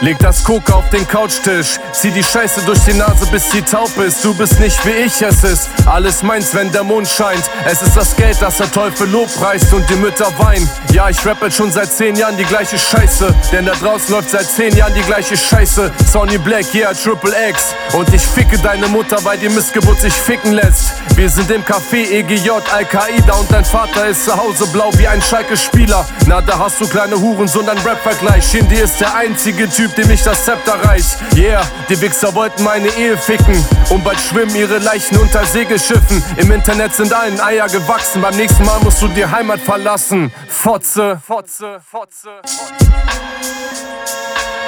Leg das Coke auf den Couchtisch, zieh die Scheiße durch die Nase, bis sie taub ist. Du bist nicht wie ich, es ist alles meins, wenn der Mond scheint. Es ist das Geld, das der Teufel lobpreist und die Mütter weinen. Ja, ich rappe schon seit 10 Jahren die gleiche Scheiße, denn da draußen läuft seit 10 Jahren die gleiche Scheiße. Sonny Black, yeah, Triple X. Und ich ficke deine Mutter, weil die Missgeburt sich ficken lässt. Wir sind im Café EGJ, Al-Qaida und dein Vater ist zu Hause blau wie ein Schalke-Spieler. Na, da hast du kleine Hurensohn, ein Rap-Vergleich. Shindy ist der einzige Typ, dem ich das Zepter reich. Yeah, die Wichser wollten meine Ehe ficken und bald schwimmen ihre Leichen unter Segelschiffen. Im Internet sind allen Eier gewachsen, beim nächsten Mal musst du die Heimat verlassen. Fotze, Fotze, Fotze, Fotze.